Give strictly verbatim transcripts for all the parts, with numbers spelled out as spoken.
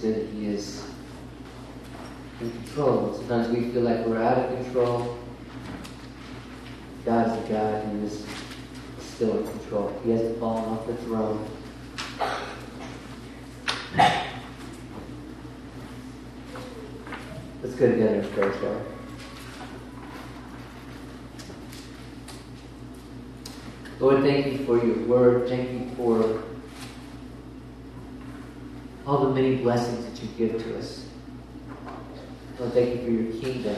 understood that He is in control. Sometimes we feel like we're out of control. God is a God who is still in control. He hasn't fallen off the throne. Let's go together in prayer, shall we? Lord, thank you for your word. Thank you for all the many blessings that you give to us. Lord, thank you for your kingdom.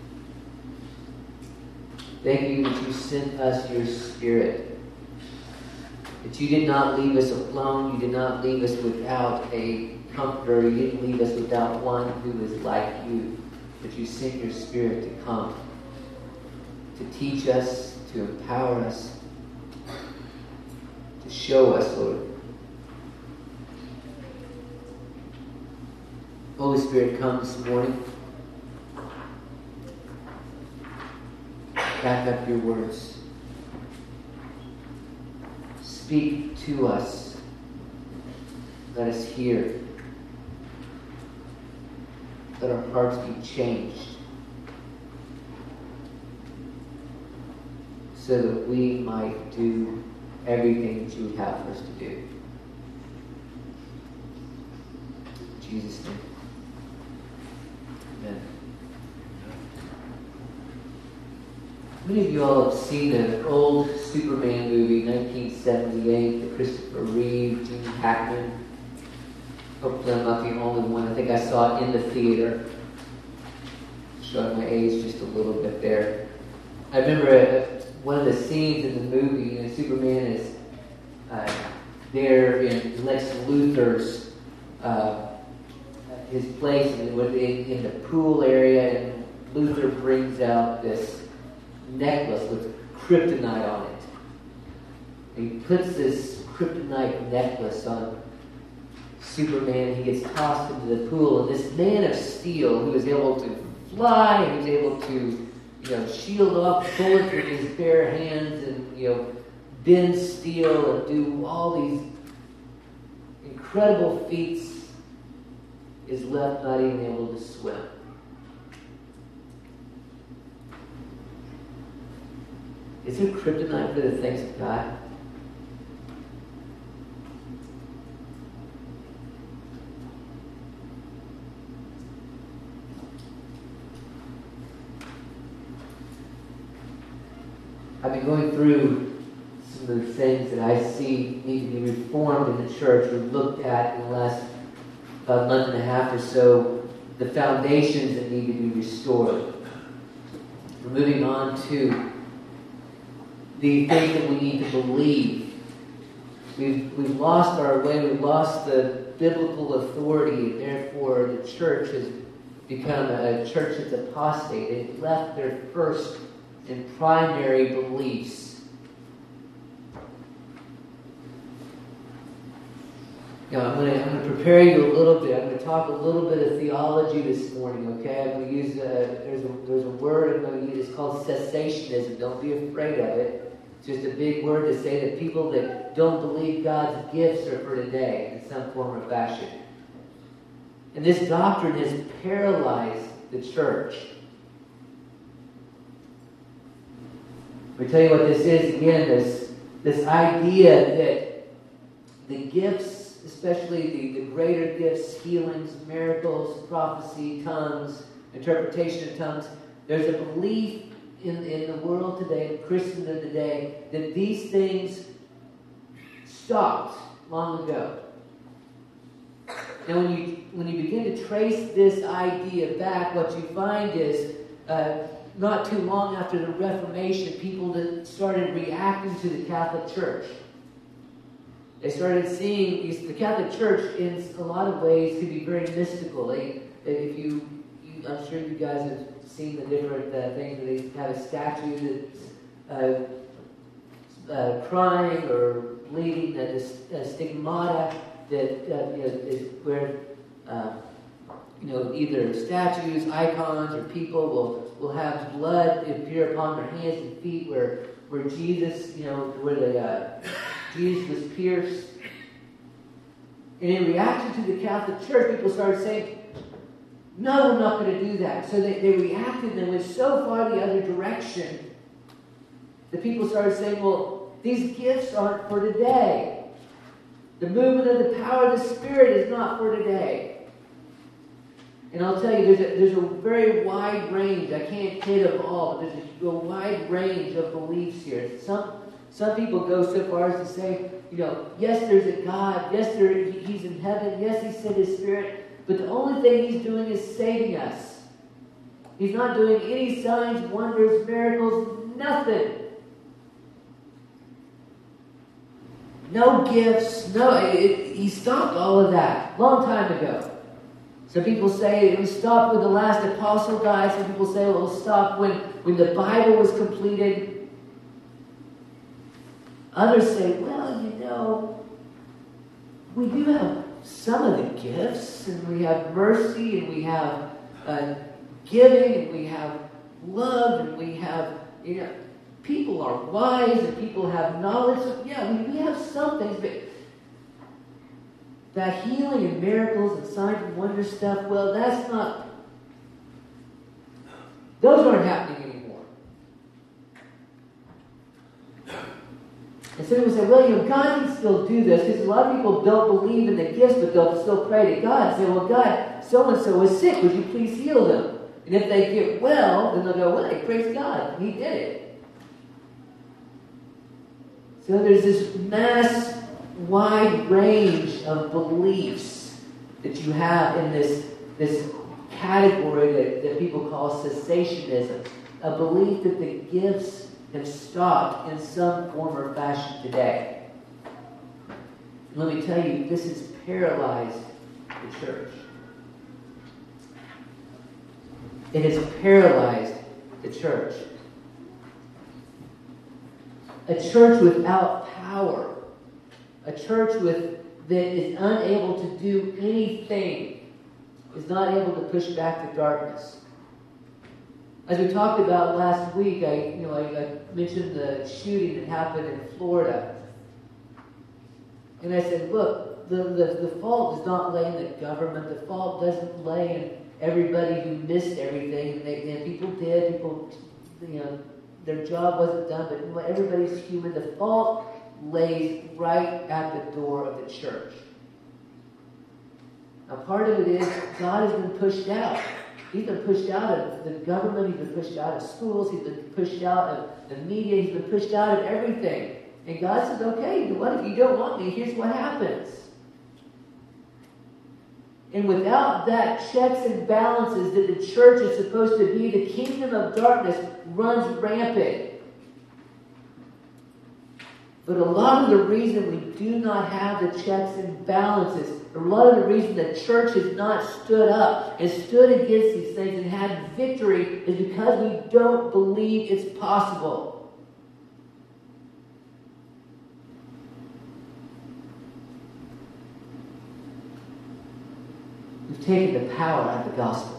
Thank you that you sent us your Spirit. That you did not leave us alone. You did not leave us without a comforter. You didn't leave us without one who is like you. But you sent your Spirit to come, to teach us, to empower us, to show us, Lord. Holy Spirit, come this morning. Back up your words. Speak to us. Let us hear. Let our hearts be changed so that we might do everything that you would have for us to do. In Jesus' name. Amen. Many of you all have seen an old Superman movie, nineteen seventy-eight, the Christopher Reeve, Gene Hackman. Hopefully I'm not the only one. I think I saw it in the theater. Showing my age just a little bit there. I remember uh, one of the scenes in the movie, you know, Superman is uh, there in Lex Luthor's uh, his place in, in, in the pool area, and Luthor brings out this necklace with kryptonite on it. And he puts this kryptonite necklace on Superman. He gets tossed into the pool, and this man of steel who is able to fly, and he's able to, you know, shield off bullets with his bare hands, and, you know, bend steel and do all these incredible feats, is left not even able to swim. Is there kryptonite for the things of God? I've been going through some of the things that I see need to be reformed in the church. We've looked at in the last about month and a half or so the foundations that need to be restored. We're moving on to the things that we need to believe. We've, we've lost our way. We've lost the biblical authority, and therefore the church has become a church that's apostate. They've left their first and primary beliefs. Now, I'm going to I'm going to prepare you a little bit. I'm going to talk a little bit of theology this morning, okay? I'm going to use, a, there's, a, there's a word I'm going to use. It's called cessationism. Don't be afraid of it. It's just a big word to say that people that don't believe God's gifts are for today in some form or fashion. And this doctrine has paralyzed the church. Let me tell you what this is again, this, this idea that the gifts, especially the, the greater gifts, healings, miracles, prophecy, tongues, interpretation of tongues, there's a belief in, in the world today, in Christendom today, that these things stopped long ago. And when you when you begin to trace this idea back, what you find is uh, not too long after the Reformation, people that started reacting to the Catholic Church. They started seeing these, the Catholic Church in a lot of ways to be very mystical. They, if you, you, I'm sure you guys have seen the different uh, things where they have a statue that's uh, uh, crying or bleeding, a, a stigmata that uh, you know, is where uh, you know either statues, icons, or people will will have blood appear upon their hands and feet, where where Jesus, you know, where the uh, Jesus was pierced. And in reaction to the Catholic Church, people started saying, no, we're not going to do that. So they, they reacted and went so far the other direction that people started saying, well, these gifts aren't for today. The movement of the power of the Spirit is not for today. And I'll tell you, there's a, there's a very wide range. I can't hit them all, but there's a, a wide range of beliefs here. Some some people go so far as to say, you know, yes, there's a God. Yes, there, He's in heaven. Yes, He sent His Spirit. But the only thing He's doing is saving us. He's not doing any signs, wonders, miracles, nothing. No gifts, no, it, it, He stopped all of that long time ago. Some people say it was stopped when the last apostle died. Some people say well, it was stopped when, when the Bible was completed. Others say, well, you know, we do have some of the gifts, and we have mercy, and we have uh, giving, and we have love, and we have, you know, people are wise, and people have knowledge. So, yeah, we, we have some things, but that healing and miracles and signs and wonder stuff, well, that's not, those aren't happening anymore. And some people say, well, you know, God can still do this, because a lot of people don't believe in the gifts, but they'll still pray to God and say, well, God, so-and-so is sick, would you please heal them? And if they get well, then they'll go, well, hey, praise God, He did it. So there's this mass wide range of beliefs that you have in this, this category that, that people call cessationism. A belief that the gifts have stopped in some form or fashion today. And let me tell you, this has paralyzed the church. It has paralyzed the church. A church without power, a church with that is unable to do anything, is not able to push back the darkness. As we talked about last week, I you know I, I mentioned the shooting that happened in Florida, and I said, look, the, the the fault does not lay in the government. The fault doesn't lay in everybody who missed everything. And, they, and people did. People, you know, their job wasn't done. But everybody's human. The fault lays right at the door of the church. Now, part of it is God has been pushed out. He's been pushed out of the government. He's been pushed out of schools. He's been pushed out of the media. He's been pushed out of everything. And God says, okay, you know what? If you don't want me, here's what happens. And without that checks and balances that the church is supposed to be, the kingdom of darkness runs rampant. But a lot of the reason we do not have the checks and balances, a lot of the reason the church has not stood up and stood against these things and had victory is because we don't believe it's possible. We've taken the power out of the gospel.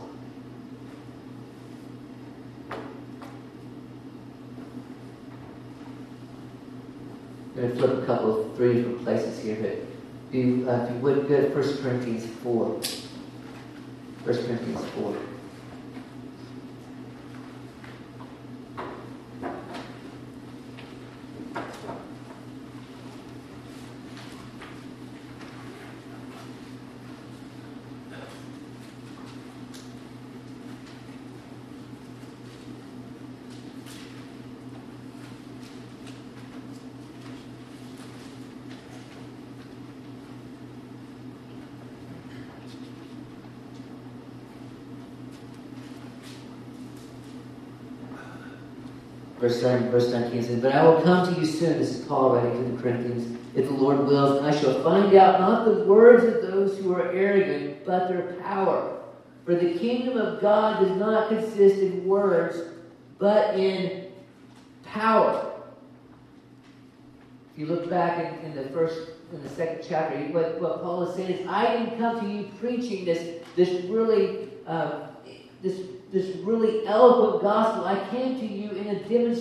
I'm going to flip a couple of three different places here, but do, uh, if you would go to First Corinthians four. First Corinthians four. Verse, verse nineteen says, but I will come to you soon, this is Paul writing to the Corinthians, if the Lord wills, and I shall find out not the words of those who are arrogant, but their power. For the kingdom of God does not consist in words, but in power. If you look back in, in the first, in the second chapter, what, what Paul is saying is, I didn't come to you preaching this, this really, uh, this This really eloquent gospel. I came to you in a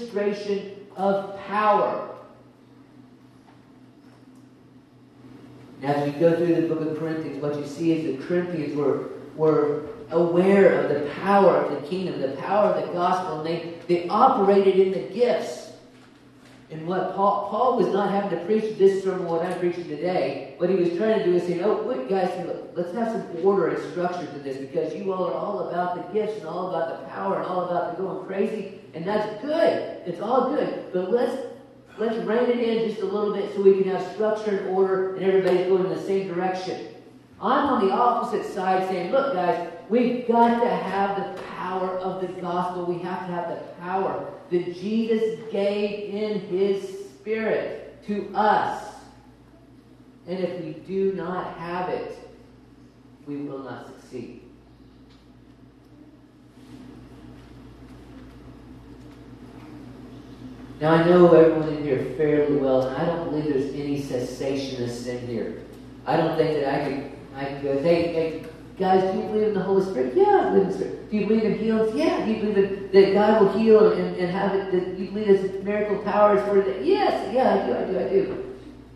demonstration of power. And as we go through the book of Corinthians, what you see is the Corinthians were, were aware of the power of the kingdom, the power of the gospel, and they, they operated in the gifts. And what Paul, Paul was not having to preach this sermon, what I'm preaching today. What he was trying to do is say, oh, wait, guys, let's have some order and structure to this, because you all are all about the gifts and all about the power and all about the going crazy. And that's good. It's all good. But let's let's rein it in just a little bit so we can have structure and order and everybody's going in the same direction. I'm on the opposite side saying, look, guys, we've got to have the power of the gospel. We have to have the power that Jesus gave in His Spirit to us. And if we do not have it, we will not succeed. Now, I know everyone in here fairly well, and I don't believe there's any cessationists in here. I don't think that I could, I could go, hey, hey, guys, do you believe in the Holy Spirit? Yeah, I believe in the Spirit. Do you believe in healings? Yeah. Do you believe in, that God will heal and, and have it, that you believe His miracle powers for it? Yes, yeah, I do, I do, I do.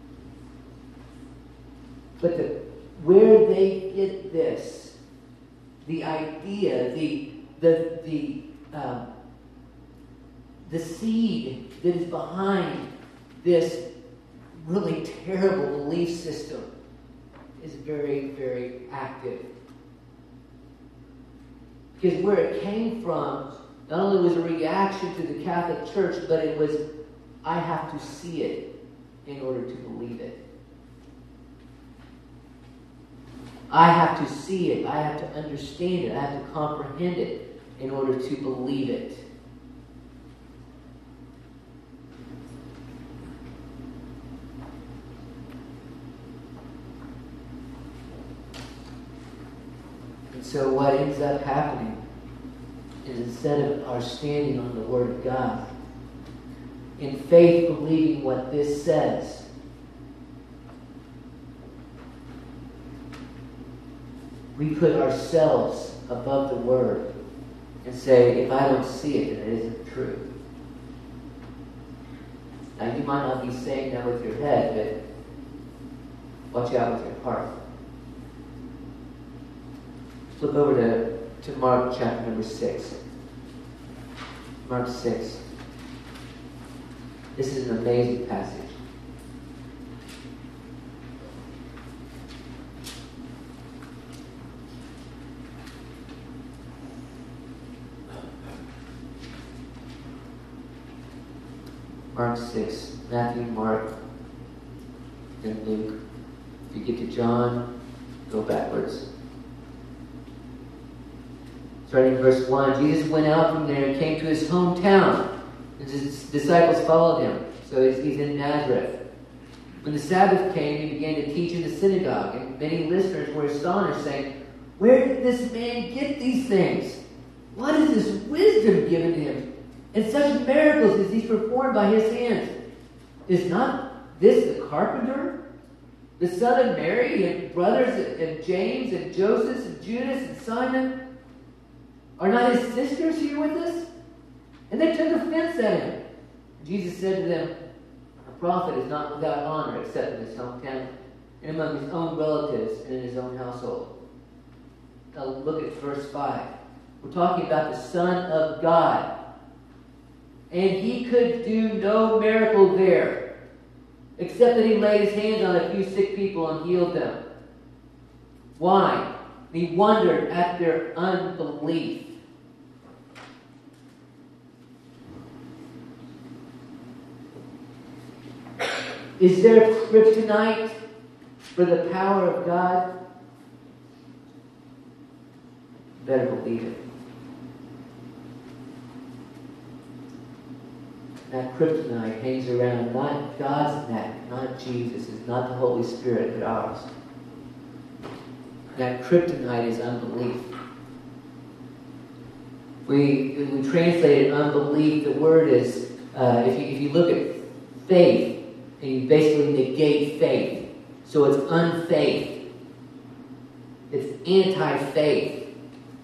But the, where they get this, the idea, the, the, the, um, the seed that is behind this really terrible belief system is very, very active. Because where it came from, not only was a reaction to the Catholic Church, but it was, I have to see it in order to believe it. I have to see it. I have to understand it. I have to comprehend it in order to believe it. So what ends up happening is, instead of our standing on the Word of God, in faith believing what this says, we put ourselves above the Word and say, if I don't see it, then it isn't true. Now, you might not be saying that with your head, but watch out with your heart. Flip over to, to Mark chapter number six. Mark six. This is an amazing passage. Mark six. Matthew, Mark, and Luke. If you get to John, go backwards. Starting in verse one, Jesus went out from there and came to his hometown, and his disciples followed him. So he's, he's in Nazareth. When the Sabbath came, he began to teach in the synagogue, and many listeners were astonished, saying, where did this man get these things? What is this wisdom given him? And such miracles as these performed by his hands? Is not this the carpenter, the son of Mary, and brothers of James, and Joseph, and Judas, and Simon? Are not his sisters here with us? And they took offense at him. Jesus said to them, a prophet is not without honor except in his hometown and among his own relatives and in his own household. Now look at verse five. We're talking about the Son of God. And he could do no miracle there, except that he laid his hands on a few sick people and healed them. Why? He wondered at their unbelief. Is there kryptonite for the power of God? Better believe it. That kryptonite hangs around not God's neck, not Jesus', not the Holy Spirit, but ours. That kryptonite is unbelief. We we translated unbelief. The word is, uh, if you if you look at faith, and you basically negate faith, so it's unfaith. It's anti-faith.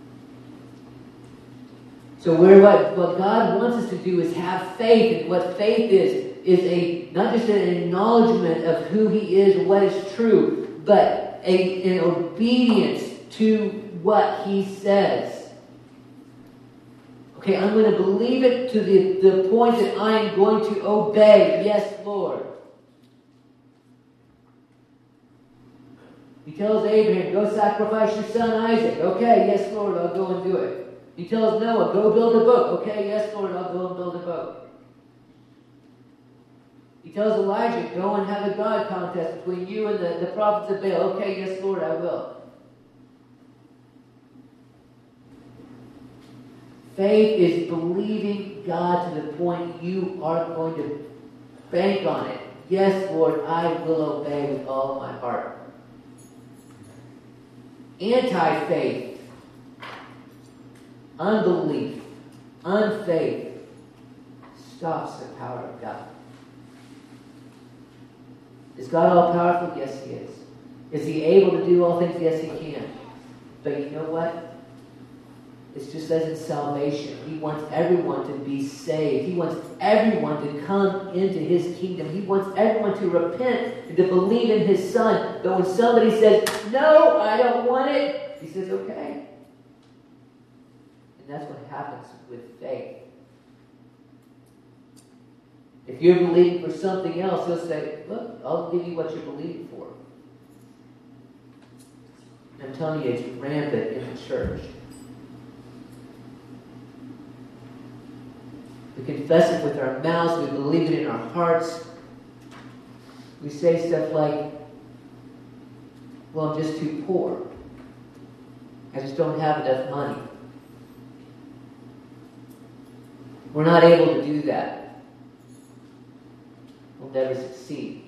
So where what, what God wants us to do is have faith, and what faith is is a not just an acknowledgement of who He is and what is true, but a, an obedience to what he says. Okay, I'm going to believe it to the, the point that I am going to obey. Yes, Lord. He tells Abraham, go sacrifice your son Isaac. Okay, yes, Lord, I'll go and do it. He tells Noah, go build a boat. Okay, yes, Lord, I'll go and build a boat. He tells Elijah, go and have a God contest between you and the, the prophets of Baal. Okay, yes, Lord, I will. Faith is believing God to the point you are going to bank on it. Yes, Lord, I will obey with all my heart. Anti-faith, unbelief, unfaith stops the power of God. Is God all powerful? Yes, He is. Is He able to do all things? Yes, He can. But you know what? It's just as in salvation. He wants everyone to be saved. He wants everyone to come into His kingdom. He wants everyone to repent and to believe in His Son. But when somebody says, no, I don't want it, He says, okay. And that's what happens with faith. If you're believing for something else, He'll say, look, I'll give you what you're believing for. And I'm telling you, it's rampant in the church. We confess it with our mouths. We believe it in our hearts. We say stuff like, well, I'm just too poor. I just don't have enough money. We're not able to do that. We'll never succeed.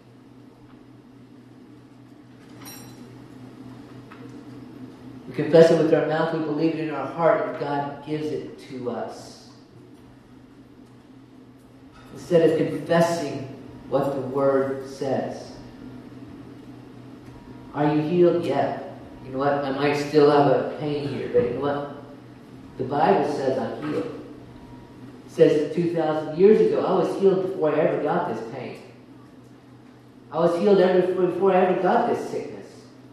We confess it with our mouth. We believe it in our heart, and God gives it to us. Instead of confessing what the Word says. Are you healed? Yeah. You know what? I might still have a pain here, but you know what? The Bible says I'm healed. It says two thousand years ago, I was healed before I ever got this pain. I was healed ever before I ever got this sickness.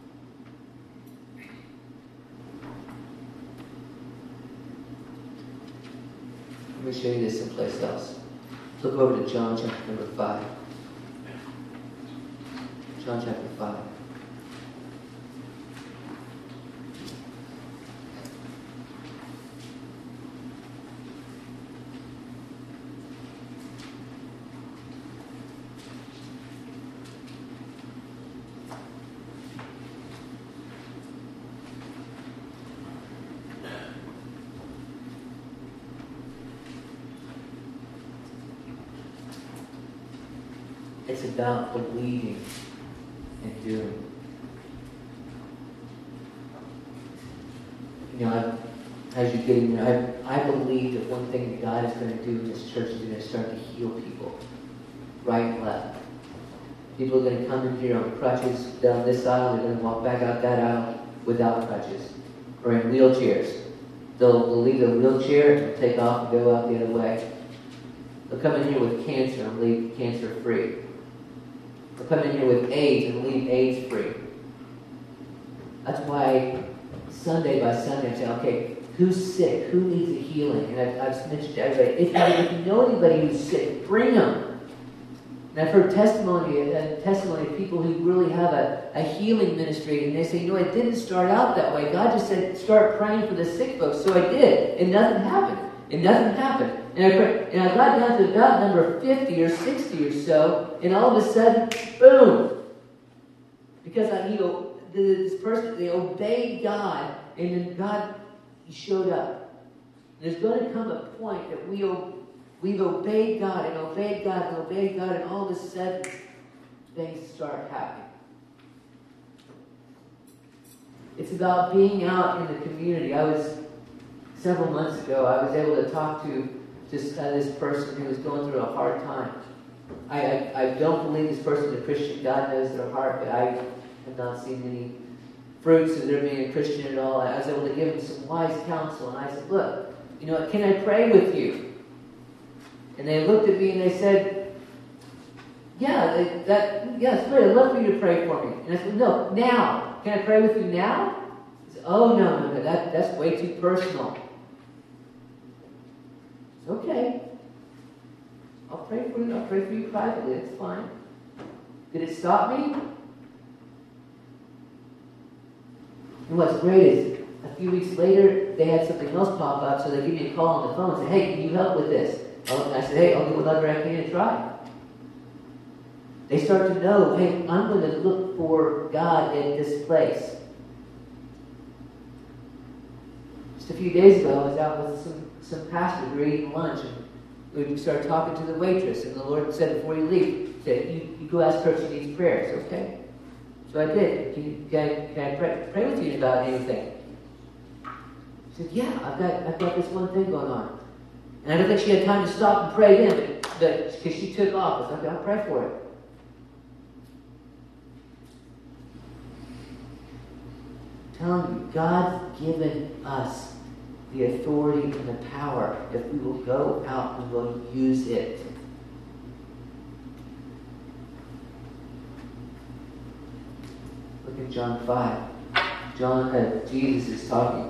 Let me show you this someplace else. Look over to John chapter number five. John chapter five. It's about believing and doing. You know, I, as you're getting there, I, I believe that one thing that God is going to do in this church is going to start to heal people. Right and left. People are going to come in here on crutches down this aisle. They're going to walk back out that aisle without crutches. Or in wheelchairs. They'll, they'll leave their wheelchair and take off and go out the other way. They'll come in here with cancer and leave cancer free. They'll come in here with AIDS and leave AIDS free. That's why Sunday by Sunday I say, okay, who's sick? Who needs a healing? And I've, I've mentioned to everybody, if you, if you know anybody who's sick, bring them. And I've heard testimony, uh, testimony of people who really have a, a healing ministry, and they say, you know, it didn't start out that way. God just said, start praying for the sick folks. So I did, and nothing happened. And nothing happened. And I, prayed, and I got down to about number fifty or sixty or so, and all of a sudden, boom! Because I, you know, this person, they obeyed God, and then God showed up. There's going to come a point that we, we've obeyed God, and obeyed God, and obeyed God, and all of a sudden, things start happening. It's about being out in the community. I was, several months ago, I was able to talk to just uh, this person who was going through a hard time. I, I, I don't believe this person is a Christian. God knows their heart, but I have not seen any fruits of their being a Christian at all. I was able to give them some wise counsel, and I said, look, you know, can I pray with you? And they looked at me and they said, yeah, they, that, yes, great, I'd love for you to pray for me. And I said, no, now. Can I pray with you now? He said, oh, no, no, no, that, that's way too personal. It's okay. I'll pray for you. I'll pray for you privately. It's fine. Did it stop me? And what's great is, a few weeks later, they had something else pop up, so they give me a call on the phone and say, hey, can you help with this? And I said, hey, I'll do whatever I can to try. They start to know, hey, I'm going to look for God in this place. Just a few days ago, I was out with some, some pastors. We were eating lunch, and we started talking to the waitress, and the Lord said, before you leave, said, you, you go ask her if she needs prayers, okay? So I did. Can, you, can, I, can I pray, pray with you about anything? She said, yeah, I've got, I've got this one thing going on. And I don't think she had time to stop and pray then, but because she took off. I said, okay, I'll pray for it. I'm telling you, God's given us the authority and the power if we will go out and we'll use it. Look at John five. John, uh, Jesus is talking.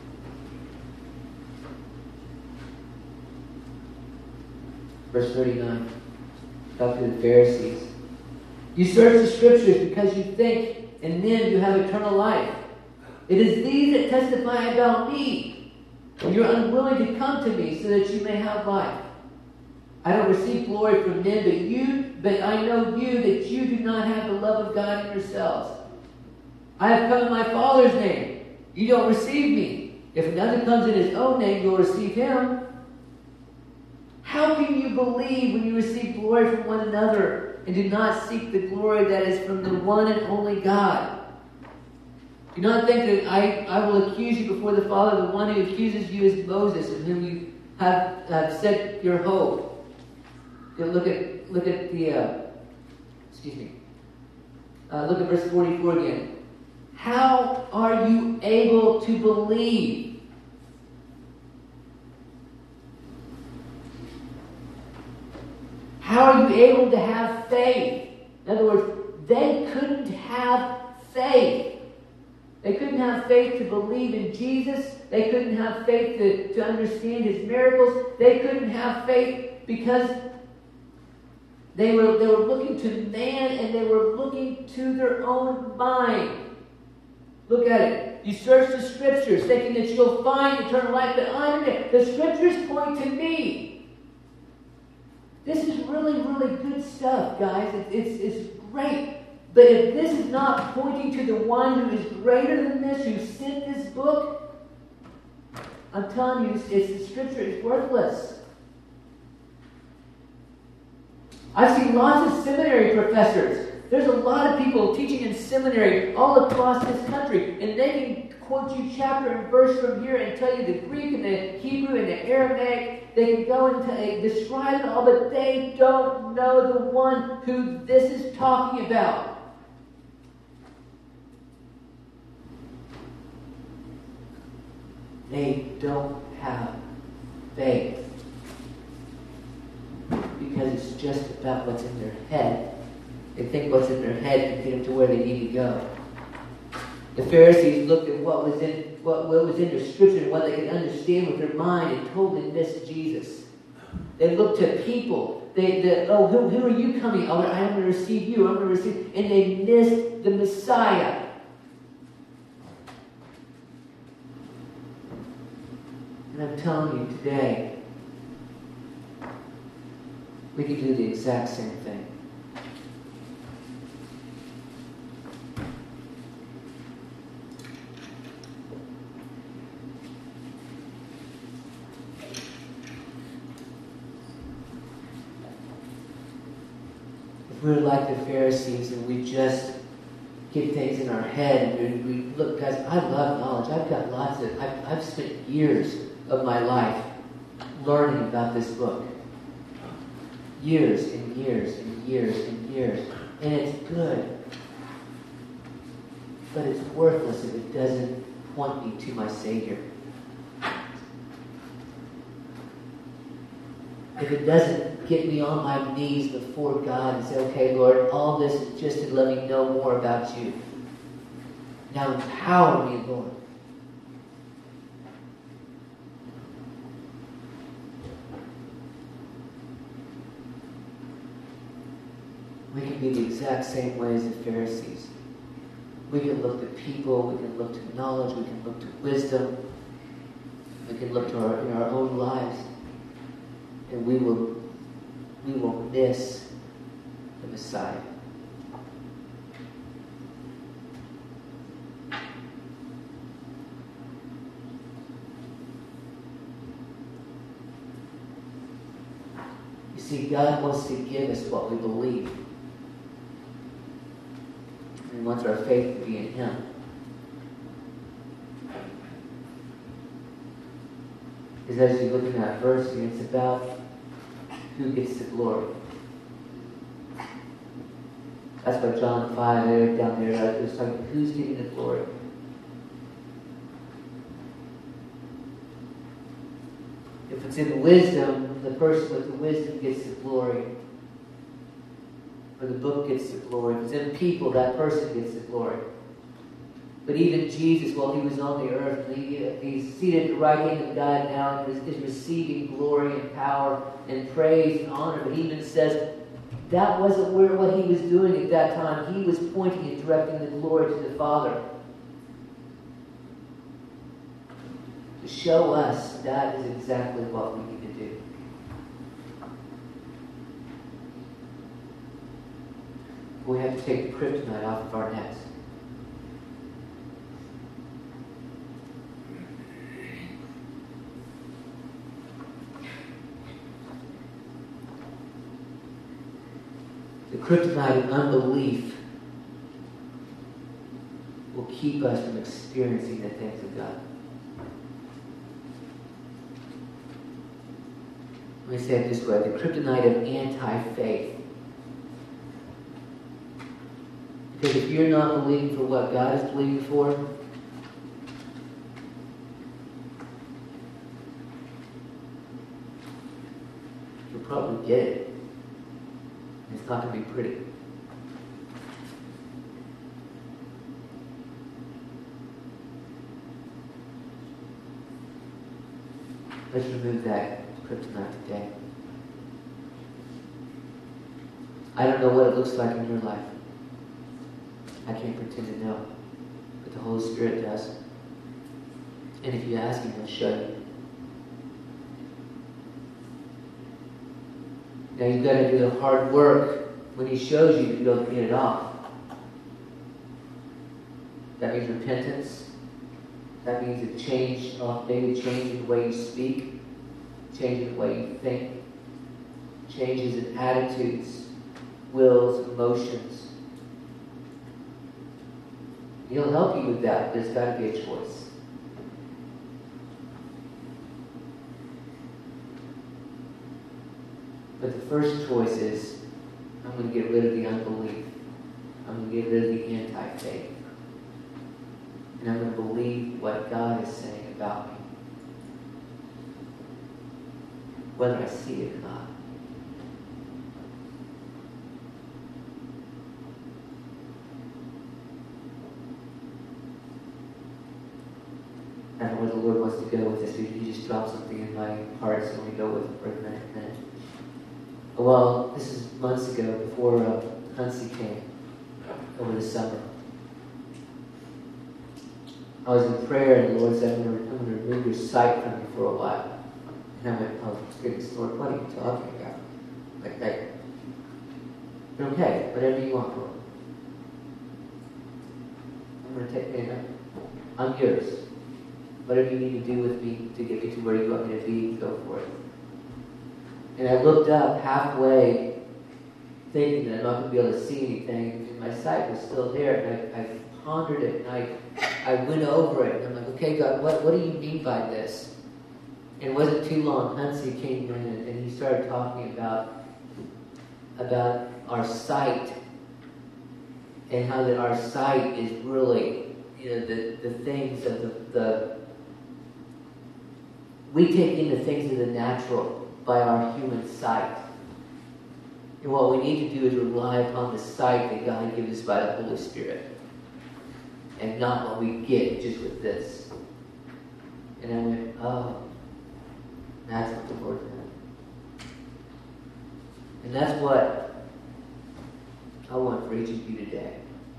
Verse thirty-nine. Talk to the Pharisees. You search the Scriptures because you think in them you have eternal life. It is these that testify about me. And you're unwilling to come to me so that you may have life. I don't receive glory from men, but you, but I know you that you do not have the love of God in yourselves. I have come in my Father's name. You don't receive me. If another comes in his own name, you'll receive him. How can you believe when you receive glory from one another and do not seek the glory that is from the one and only God? Do not think that I, I will accuse you before the Father. The one who accuses you is Moses, in whom you have, have set your hope. Look at look at the uh, excuse me. Uh, look at verse forty-four again. How are you able to believe? How are you able to have faith? In other words, they couldn't have faith. They couldn't have faith to believe in Jesus. They couldn't have faith to, to understand his miracles. They couldn't have faith because they were, they were looking to man and they were looking to their own mind. Look at it. You search the Scriptures thinking that you'll find eternal life, but underneath, the Scriptures point to me. This is really, really good stuff, guys. It, it's, it's great. But if this is not pointing to the one who is greater than this, who sent this book, I'm telling you, it's, it's the Scripture is worthless. I've seen lots of seminary professors. There's a lot of people teaching in seminary all across this country, and they can quote you chapter and verse from here and tell you the Greek and the Hebrew and the Aramaic. They can go and t- describe it all, but they don't know the one who this is talking about. They don't have faith because it's just about what's in their head. They think what's in their head can get them to where they need to go. The Pharisees looked at what was in what, what was in the Scripture and what they could understand with their mind and totally missed Jesus. They looked to people. They, they oh, who, who are you coming? Oh, I'm going to receive you. I'm going to receive, and they missed the Messiah. And I'm telling you today, we can do the exact same thing. If we're like the Pharisees and we just get things in our head and we, we look, guys, I love knowledge. I've got lots of, I've, I've spent years of my life learning about this book. Years and years and years and years. And it's good. But it's worthless if it doesn't point me to my Savior. If it doesn't get me on my knees before God and say, okay, Lord, all this is just to let me know more about you. Now empower me, Lord. We can be the exact same way as the Pharisees. We can look to people, we can look to knowledge, we can look to wisdom, we can look to our, in our own lives, and we will, we will miss the Messiah. You see, God wants to give us what we believe. He wants our faith to be in Him. Because as you look in that verse, it's about who gets the glory. That's why John five, there, down there, it was talking about who's getting the glory. If it's in wisdom, the person with the wisdom gets the glory. Or the book gets the glory. If it's in people, that person gets the glory. But even Jesus, while He was on the earth, he, He's seated at the right hand of God now and is, is receiving glory and power and praise and honor. But He even says that wasn't where what He was doing at that time. He was pointing and directing the glory to the Father. To show us that is exactly what we need to do. We have to take the kryptonite off of our necks. The kryptonite of unbelief will keep us from experiencing the things of God. Let me say it this way. The kryptonite of anti-faith. Because if you're not believing for what God is believing for, you'll probably get it. And it's not going to be pretty. Let's remove that kryptonite today. I don't know what it looks like in your life. I can't pretend to know. But the Holy Spirit does. And if you ask Him, He'll show you. Now you've got to do the hard work when He shows you to go get it off. That means repentance. That means a change, maybe a change in the way you speak, change in the way you think, changes in attitudes, wills, emotions. He'll help you with that, but it's got to be a choice. But the first choice is, I'm going to get rid of the unbelief. I'm going to get rid of the anti-faith. And I'm going to believe what God is saying about me. Whether I see it or not. I don't know where the Lord wants to go with this. He just dropped something in my heart, so let me go with it for a minute. minute. Well, this is months ago, before uh, Hansi came over the summer. I was in prayer, and the Lord said, I'm going to, I'm going to remove your sight from you for a while. And I went, oh, goodness, Lord, what are you talking about? Like, like, okay, whatever you want, Lord. I'm going to take me up. I'm yours. Whatever you need to do with me to get me to where you want me to be, go for it. And I looked up halfway, thinking that I'm not going to be able to see anything, and my sight was still there, and I, I pondered it, and I, I went over it, and I'm like, okay, God, what, what do you mean by this? And it wasn't too long, Hansi came in, and, and he started talking about, about our sight, and how that our sight is really, you know, the, the things of the, the we take in the things of the natural by our human sight. And what we need to do is rely upon the sight that God gives us by the Holy Spirit. And not what we get just with this. And I went, oh, that's what the Lord did. And that's what I want for each of you today.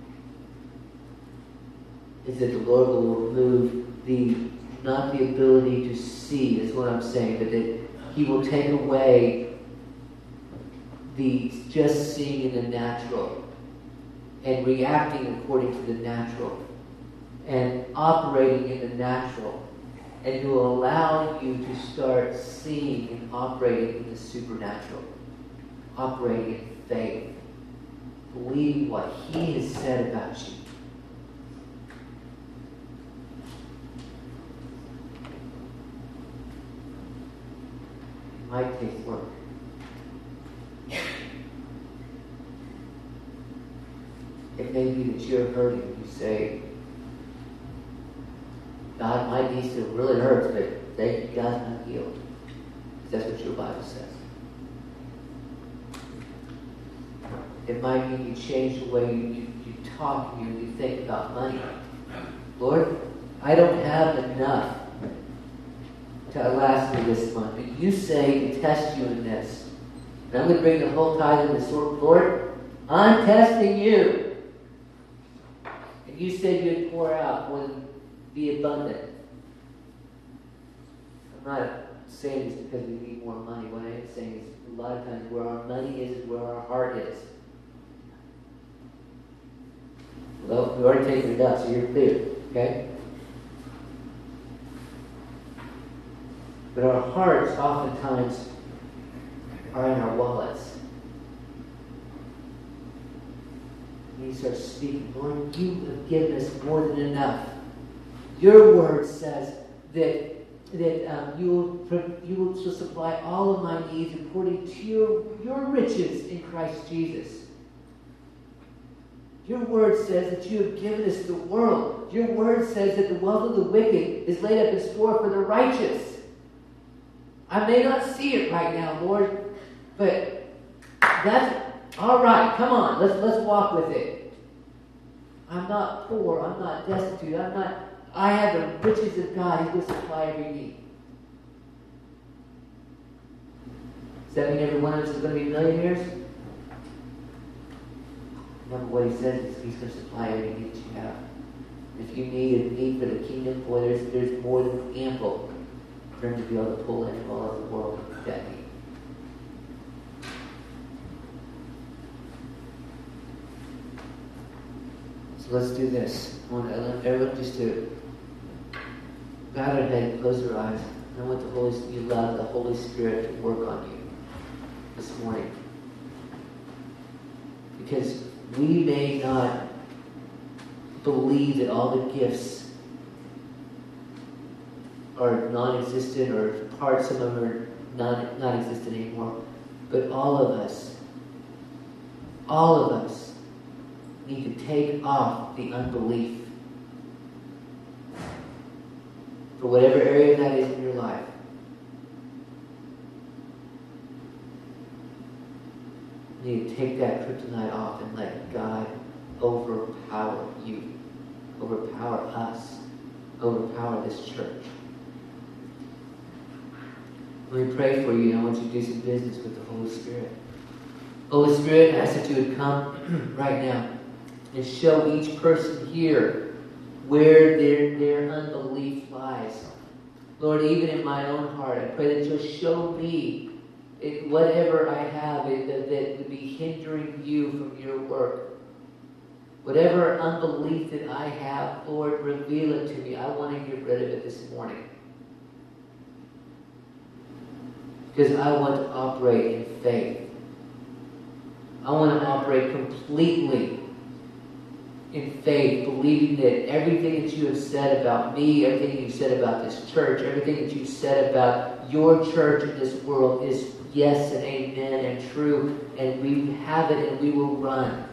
Is that the Lord will remove the, not the ability to see, is what I'm saying, but that He will take away the just seeing in the natural and reacting according to the natural and operating in the natural. And He will allow you to start seeing and operating in the supernatural, operating in faith, believing what He has said about you. It might take work. It may be that you're hurting. You say, God, my knee still really hurts, but thank you, God, I'm healed. Because that's what your Bible says. It might mean you change the way you, you, you talk and you, you think about money. Lord, I don't have enough to last me this month, but you say to test you in this. And I'm going to bring the whole tithe in the sword. Lord, I'm testing you. And you said you'd pour out more than be abundant. I'm not saying this because we need more money. What I am saying is a lot of times where our money is is where our heart is. Well, we've already taken it up, so you're clear. Okay? But our hearts oftentimes are in our wallets. And you start speaking, Lord, you have given us more than enough. Your word says that that um, you will you will supply all of my needs according to your, your riches in Christ Jesus. Your word says that you have given us the world. Your word says that the wealth of the wicked is laid up in store for the righteous. I may not see it right now, Lord, but that's all right. Come on, let's let's walk with it. I'm not poor. I'm not destitute. I'm not. I have the riches of God. He will supply every need. Does that mean every one of us is going to be millionaires? Remember what He says is He's going to supply every need that you have. If you need a need for the kingdom, boy, there's there's more than ample for Him to be able to pull in all of the world that need. So let's do this. I want everyone just to bow their head and close their eyes. I want the Holy you allow the Holy Spirit to work on you this morning. Because we may not believe that all the gifts are non-existent or parts of them are non, non-existent anymore. But all of us, all of us need to take off the unbelief for whatever area that is in your life. You need to take that kryptonite off and let God overpower you, overpower us, overpower this church. Let me pray for you, and I want you to do some business with the Holy Spirit. Holy Spirit, I ask that you would come right now and show each person here where their, their unbelief lies. Lord, even in my own heart, I pray that you'll show me it, whatever I have it, that, that would be hindering you from your work. Whatever unbelief that I have, Lord, reveal it to me. I want to get rid of it this morning. Because I want to operate in faith. I want to operate completely in faith, believing that everything that you have said about me, everything you've said about this church, everything that you've said about your church in this world is yes and amen and true, and we have it and we will run.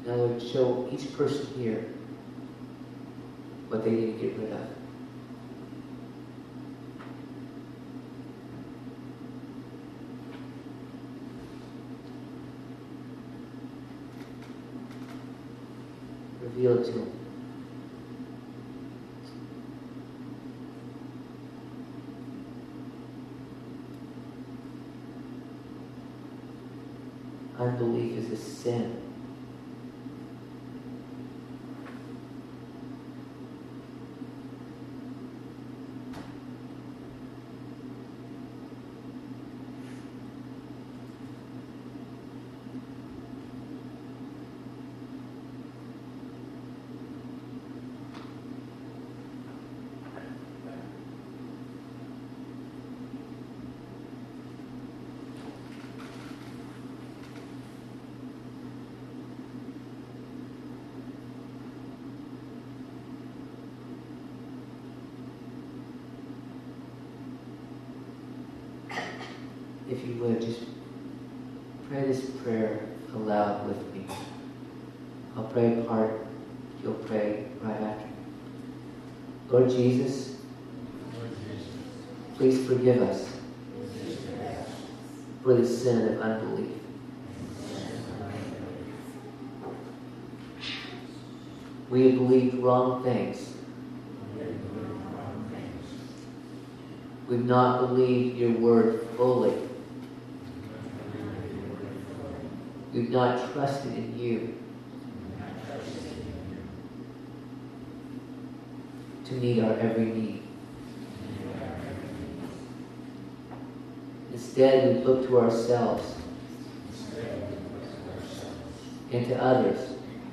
Now, Lord, show each person here what they need to get rid of. Reveal it to them. Unbelief is a sin. If you would, just pray this prayer aloud with me. I'll pray a part, you'll pray right after. Lord Jesus, please forgive us for the sin of unbelief. We have believed wrong things. We've not believed your word fully. We've not trusted in you to meet our every need. Instead, we've looked to ourselves and to others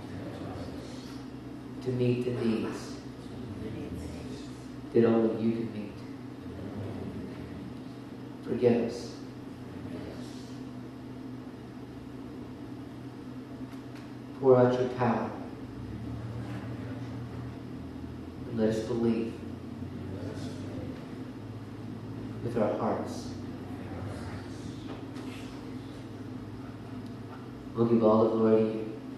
to meet the needs that only you can meet. Forgive us. Pour out your power and let us believe with our hearts. We'll give all the glory to you.